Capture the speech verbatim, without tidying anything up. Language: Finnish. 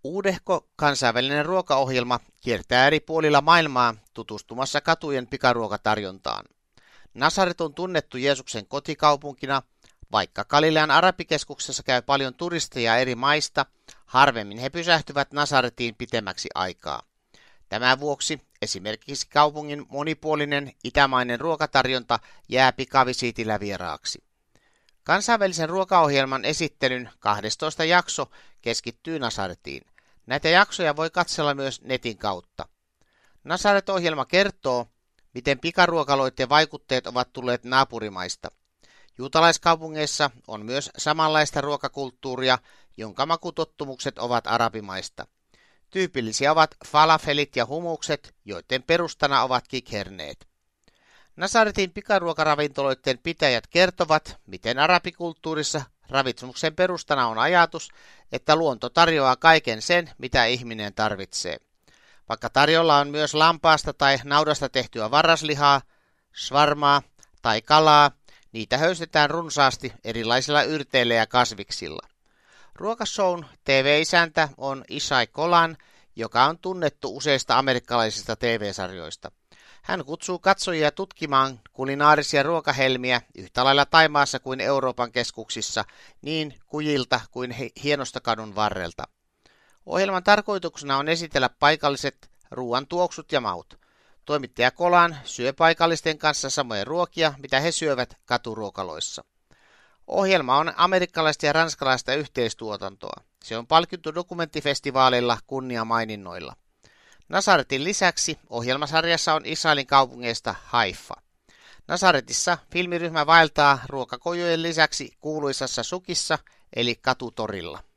Uudehko kansainvälinen ruokaohjelma kiertää eri puolilla maailmaa tutustumassa katujen pikaruokatarjontaan. Nasaret on tunnettu Jeesuksen kotikaupunkina, vaikka Galilean arabikeskuksessa käy paljon turisteja eri maista, harvemmin he pysähtyvät Nasaretiin pitemmäksi aikaa. Tämän vuoksi esimerkiksi kaupungin monipuolinen itämainen ruokatarjonta jää pikavisiitillä vieraaksi. Kansainvälisen ruokaohjelman esittelyn kahdestoista jakso keskittyy Nasaretiin. Näitä jaksoja voi katsella myös netin kautta. Nasaret-ohjelma kertoo, miten pikaruokaloiden vaikutteet ovat tulleet naapurimaista. Juutalaiskaupungeissa on myös samanlaista ruokakulttuuria, jonka makutottumukset ovat arabimaista. Tyypillisiä ovat falafelit ja humukset, joiden perustana ovat kikherneet. Nasaretin pikaruokaravintoloiden pitäjät kertovat, miten arabikulttuurissa ravitsemuksen perustana on ajatus, että luonto tarjoaa kaiken sen, mitä ihminen tarvitsee. Vaikka tarjolla on myös lampaasta tai naudasta tehtyä varraslihaa, svarmaa tai kalaa, niitä höystetään runsaasti erilaisilla yrteillä ja kasviksilla. Ruokashown T V-isäntä on Isai Kolan, joka on tunnettu useista amerikkalaisista T V-sarjoista. Hän kutsuu katsojia tutkimaan kulinaarisia ruokahelmiä yhtä lailla Thaimaassa kuin Euroopan keskuksissa, niin kujilta kuin hienosta kadun varrelta. Ohjelman tarkoituksena on esitellä paikalliset ruoan tuoksut ja maut. Toimittaja Kolan syö paikallisten kanssa samoja ruokia, mitä he syövät katuruokaloissa. Ohjelma on amerikkalaista ja ranskalaista yhteistuotantoa. Se on palkittu dokumenttifestivaalilla kunniamaininnoilla. Nasaretin lisäksi ohjelmasarjassa on Israelin kaupungeista Haifa. Nasaretissa filmiryhmä vaeltaa ruokakojujen lisäksi kuuluisassa sukissa eli katutorilla.